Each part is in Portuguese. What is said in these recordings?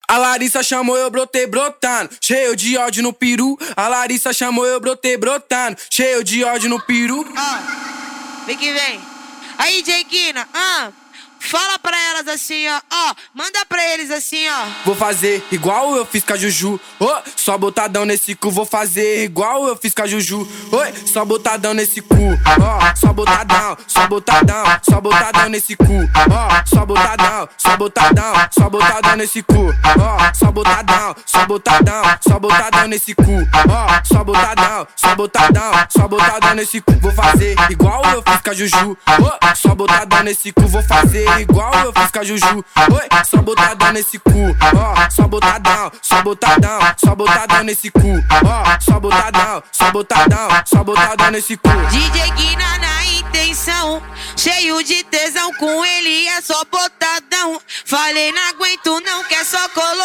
A Larissa chamou, eu brotei brotando, cheio de ódio no peru. A Larissa chamou, eu brotei brotando, cheio de ódio no peru. Vem que vem. Aí, Jequina, fala pra elas assim, ó, manda pra eles assim, ó. Vou fazer igual eu fiz com a Juju, só botadão nesse cu. Vou fazer igual eu fiz com a Juju, só botadão nesse cu, só botadão, só botadão, só botadão nesse cu, só botadão, só botadão, só botadão nesse cu, só botadão, só botadão, só botadão nesse cu, só botadão, só botadão, só botadão nesse cu. Vou fazer igual eu fiz com a Juju, só botadão nesse cu. Vou fazer igual eu fiz com a Juju, só botadão nesse cu, só botadão, só botadão, só botadão nesse cu, só botadão, só botadão, só botadão nesse cu. DJ Guina na intenção, cheio de tesão, com ele é só botadão. Falei não aguento não, que é só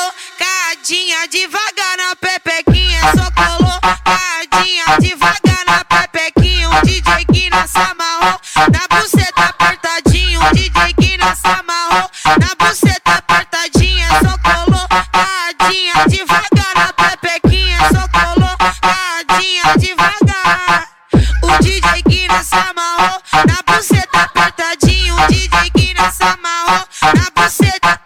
colocadinha devagar na pepequinha, é só colocadinha devagar na pepequinha. O DJ Guina se amarrou, na buceta apertadinho. O DJ Guina se amarrou, na buceta apertadinha, é só colocadinha devagar na pepequinha, é só colocadinha devagar. O DJ Guina se amarrou, na buceta apertadinho. O DJ Guina se amarrou, na buceta,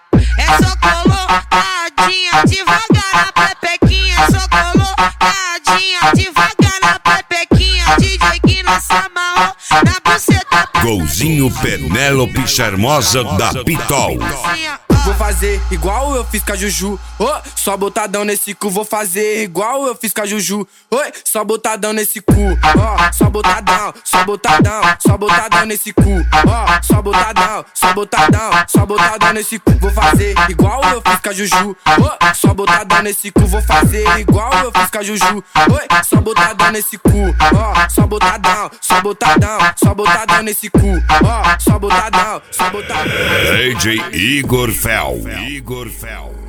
é só colocadinha devagar na pepequinha, é só colocadinha devagar na pepequinha. O DJ Guina se amarrou, na buceta. Golzinho Penélope Charmosa da Pitol. Vou fazer igual eu fiz com a Juju, só botadão nesse cu. Vou fazer igual eu fiz com a Juju, só botadão nesse cu, só botadão, só botadão, só botadão nesse cu, só botadão, só botadão, só botadão nesse cu. Vou fazer igual eu fiz com a Juju, só botadão nesse cu. Vou fazer igual eu fiz com a Juju, só botadão nesse cu, só botadão, só botadão, só botadão nesse cu, só botadão, só botadão. DJ Igor Fel.